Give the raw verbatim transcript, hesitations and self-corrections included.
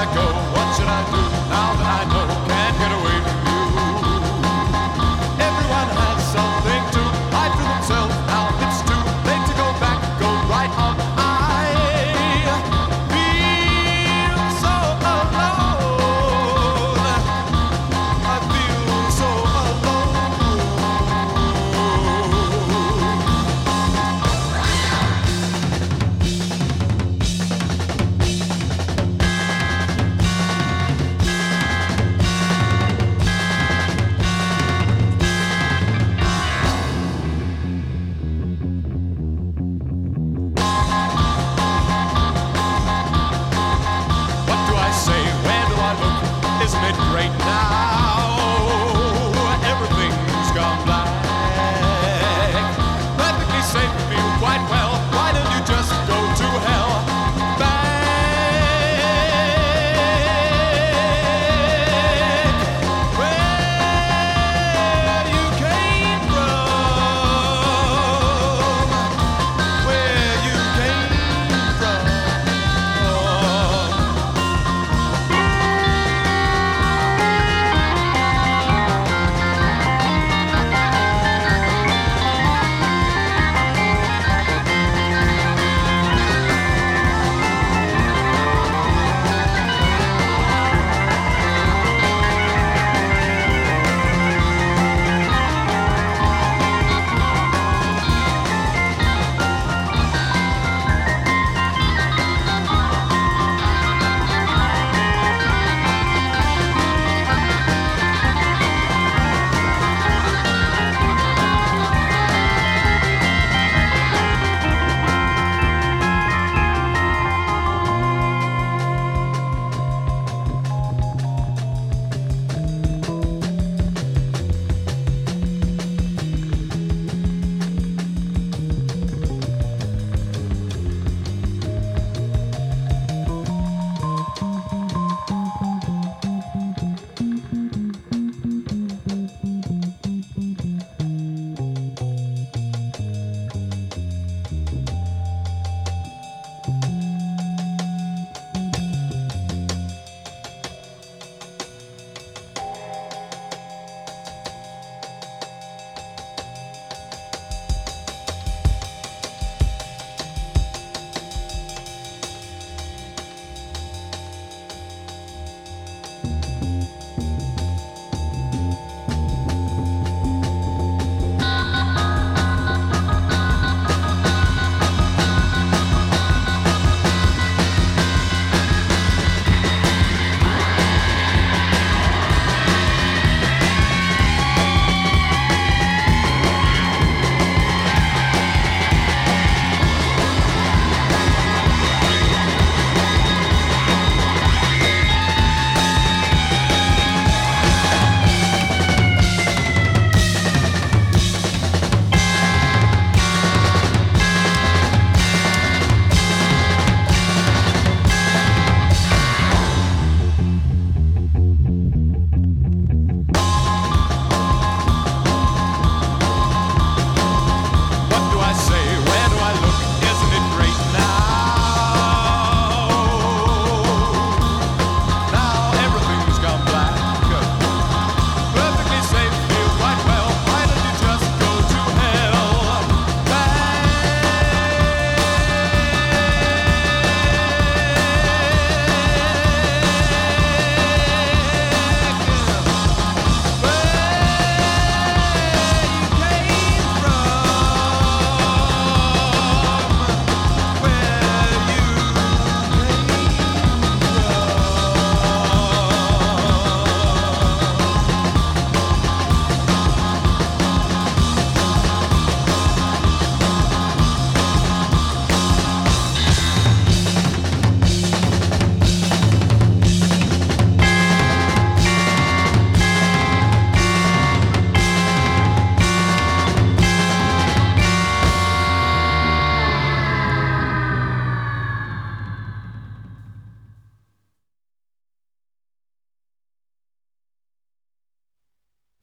I go? What should I do now that I know can't get away from you? Everyone has something to hide from themselves. Now it's too late to go back, go right on. I feel so alone. I feel so alone. What do I say? Where do I look? Isn't it great now? Everything's gone black. Perfectly safe, feel quite well.